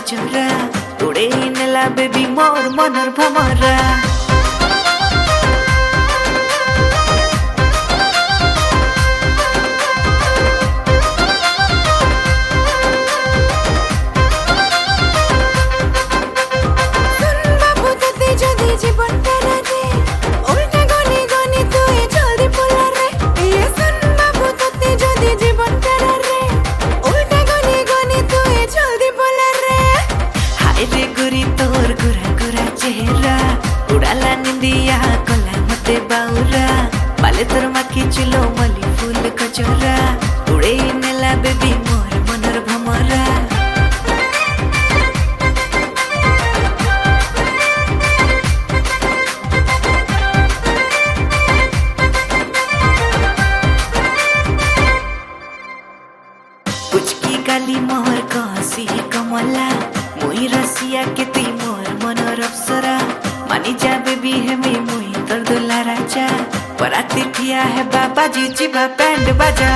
कचरा उड़ेई नेला बेबी मोर मनर भमरा। तोर गुरा गुरा चेहरा उड़ाला निंदिया कला मते बाउरा बाले तोर माखी चिलो मली फूल कचरा उड़े नेला बेबी मोर मनर भमरा। पुचकी गाली मोर कसी कमला मुई रसिया के ती मोर मनर अप्सरा मानी जा बेबी है मैं मुई तोर दुला राजा पराती ठिया है बाबा जी चिबा बैंड बाजा।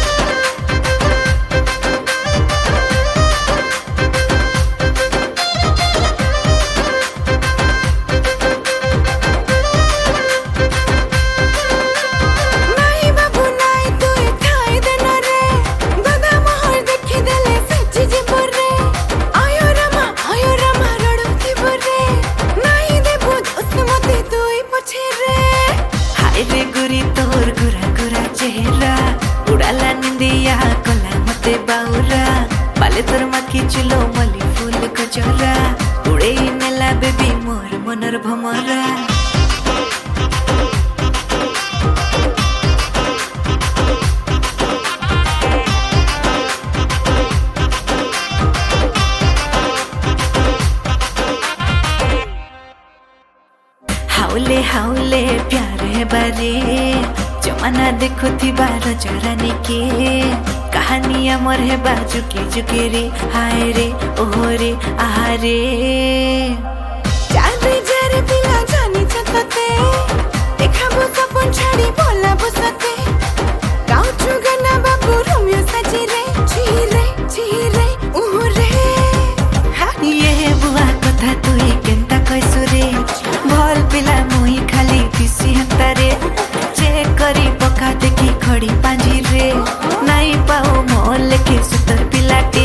रे गुरी तोर गुरा गुरा चेहरा उड़ाला निंदिया कला मते बाउरा बाले तोर माखी चिलो मली फूल कचरा उड़े नेला बेबी मोर मनर भमरा। हाउले हाउले प्यार है बारे जमाना देखो थी बार चराने के कहानी अमर है बाजू के जुके रे हाय रे ओहो रे आहा रे जारे जारे पिला जानी चकते देखा वो सपन छाड़ी बोला बसते गाँव चुगना बाबू रोमियो सजी रे ओहो रे हाँ ये बुआ कथा तुई केंता कैसो रे भल पिला मुई खाली दिसी हंतारे जे करी पका देखी खड़ी पांजी रे नाई पाओ मोल के सुतर पिलाटे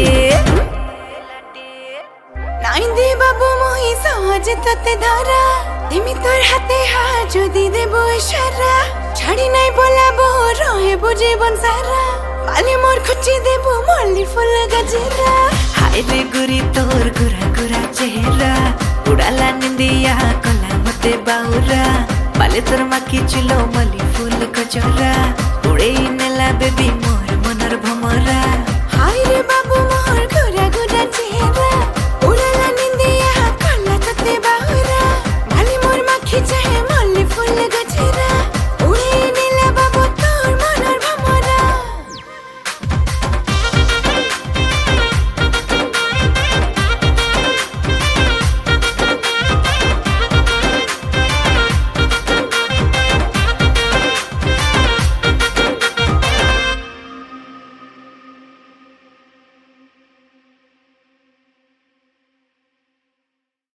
नाई दे बाबू मोही सहज तते धारा तिमी तोर हाथे हा जोदी देबो इशारा छाड़ी नाई बोला बो रहे बो जीवन सारा बाले मोर खुची देबो मल्ली फूल गजरा। हाय रे गुरी तोर गुरा गुरा चेहरा उड़ाला निंदिया कला मते बाउरा बाले तोर माखी चिलो मली फूल कचरा उड़े नेला बेबी मोर मनर भमरा।